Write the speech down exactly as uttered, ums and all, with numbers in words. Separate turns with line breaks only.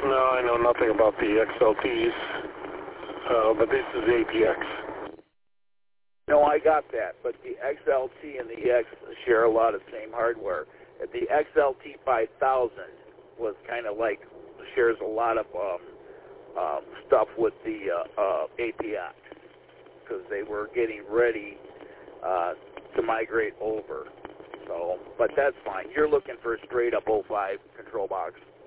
No, I know nothing about the X L Ts, uh, but this is A P X.
No, I got that, but the X L T and the X share a lot of the same hardware. The X L T five thousand was kind of like, shares a lot of um, um, stuff with the uh, uh, A P X, because they were getting ready uh, to migrate over. So, but that's fine. You're looking for a straight up oh five control box.